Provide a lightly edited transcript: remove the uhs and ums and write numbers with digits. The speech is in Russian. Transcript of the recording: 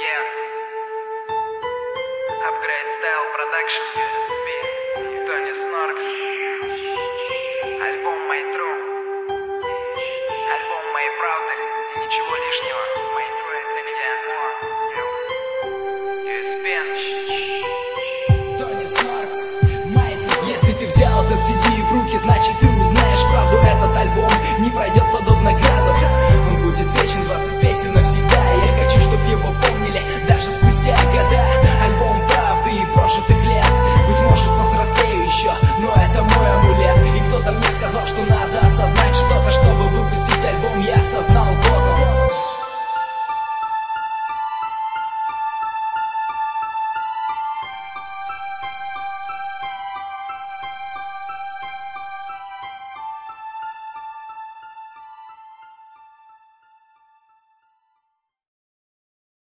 Yeah. Upgrade Style Production, USB, Tony Snorks. Альбом My True. Альбом моей правды и ничего лишнего. My True — это где? Tony Snorks, My True. Если ты взял этот CD в руки, значит ты узнаешь правду. Этот альбом не пройдет